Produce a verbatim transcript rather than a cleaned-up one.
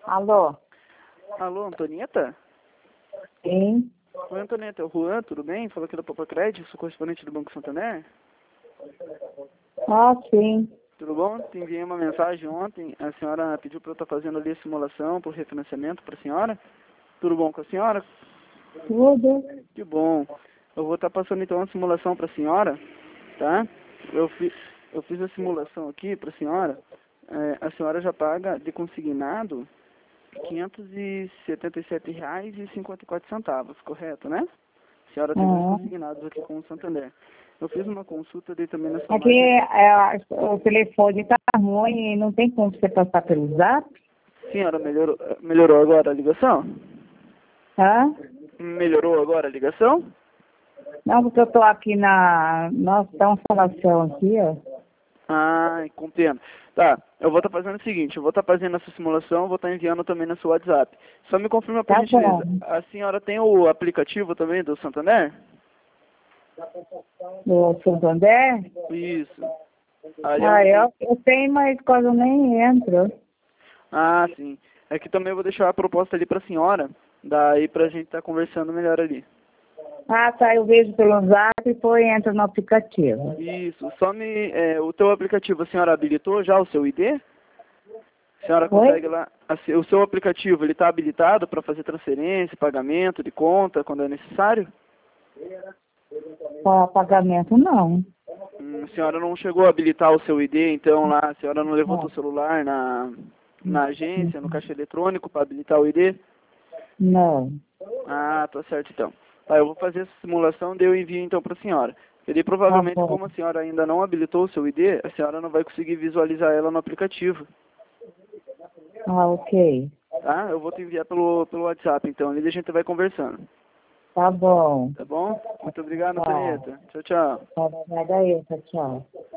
Alô? Alô, Antonieta? Sim. Oi, Antonieta, é o Juan, tudo bem? Falou aqui da Papa Crédito, sou correspondente do Banco Santander. Ah, sim. Tudo bom? Te enviei uma mensagem ontem, a senhora pediu para eu estar fazendo ali a simulação por refinanciamento para a senhora. Tudo bom com a senhora? Tudo. Que bom. Eu vou estar passando então a simulação para a senhora, tá? Eu, fi, eu fiz a simulação aqui para a senhora. É, a senhora já paga de consignado quinhentos e setenta e sete reais e cinquenta e quatro centavos, correto, né? A senhora tem dois Uhum. consignados aqui com o Santander. Eu fiz uma consulta ali também na sua Aqui margem. é, o telefone tá ruim e não tem como você passar pelo zap? Senhora, melhorou, melhorou agora a ligação? Hã? Melhorou agora a ligação? Não, porque eu tô aqui na... Nossa, tá uma falação aqui, ó. Ah, compreendo. Tá, eu vou estar fazendo o seguinte, eu vou estar fazendo essa simulação, vou estar enviando também no seu WhatsApp. Só me confirma por Tá gentileza, bom. a senhora tem o aplicativo também do Santander? Do Santander? Isso. Aí é Ah, onde tem... eu, eu tenho, mas quase eu nem entro. Ah, sim. Aqui também eu vou deixar a proposta ali para a senhora, daí pra gente estar conversando melhor ali. Ah, tá, eu vejo pelo zap e depois entro no aplicativo. Isso, só me... É, o teu aplicativo, a senhora habilitou já o seu I D? A senhora Oi? consegue lá... a- O seu aplicativo, ele está habilitado para fazer transferência, pagamento de conta, quando é necessário? Para pagamento, não. Hum, a senhora não chegou a habilitar o seu I D, então lá, a senhora não levou o Não. celular na, na agência, no caixa eletrônico para habilitar o I D? Não. Ah, tá certo então. Tá, eu vou fazer essa simulação, daí eu envio então para a senhora. E daí Tá provavelmente, bom. como a senhora ainda não habilitou o seu I D, a senhora não vai conseguir visualizar ela no aplicativo, Ah, ok. tá? Eu vou te enviar pelo, pelo WhatsApp então, e daí a gente vai conversando, Tá bom. tá bom? Muito obrigado, Tá. Antonieta. Tchau, tchau. Tá, vai daí, tchau.